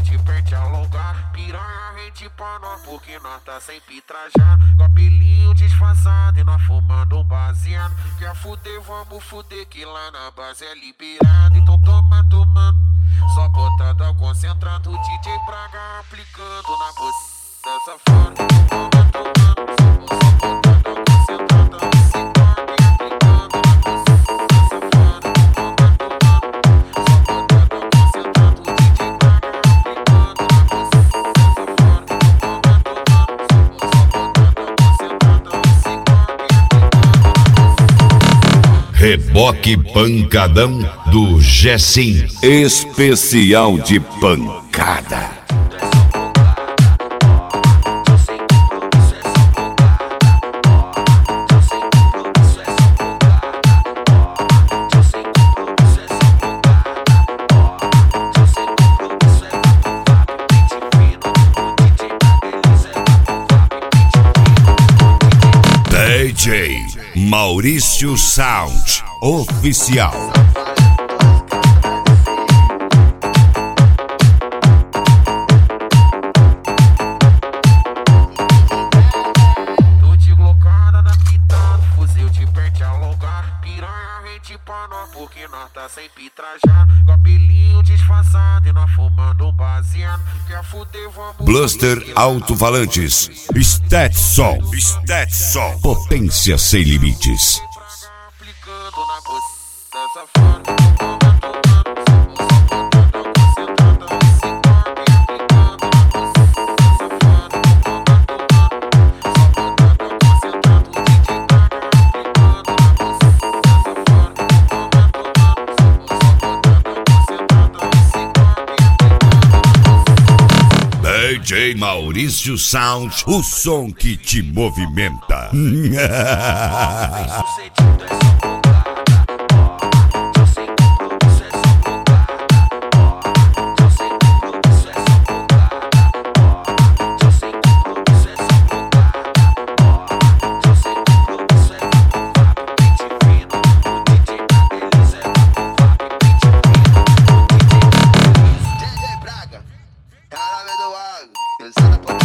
de perto alongar. Piranha rente pra nós, porque nós tá sempre trajado. Cabelinho disfarçado e nós fumando um baseado. Quer fuder, vamos fuder, que lá na base é liberado. Então toma, tomando, só botada concentrando. O DJ Praga aplicando na buceta safada. Toma, tomando, só botada concentrada. Reboque pancadão do Gessim. Especial de pancada. DJ Maurício Sound Oficial. Tô de glocada na pitada, fuzil de perto alongar. Piranha rente pra nós, porque nós tá sempre trajado. Cabelinho disfarçado e nós fumando um baseado. Quer fuder, vamos Bluster Alto-Falantes. Stetson. Potência sem limites. aplicando na buceta safada. Toma, tomando, só botada concentrada. Se come aplicando na buceta safada. Toma, tomando, só botada concentrada. O DJ Praga aplicando na buceta safada. Toma, tomando, só botada concentrada. Se come aplicando na buceta. DJ Maurício Sound, o som que te movimenta. Sucedido essa bocada, eu sei que o processo é bocada, eu sei que o processo é bocada, eu sei que o processo é bocada, eu sei que o processo é bocada, pente fino, o DJ da beleza é bocada, pente fino, o DJ da beleza. DJ Praga, cara do água, pensando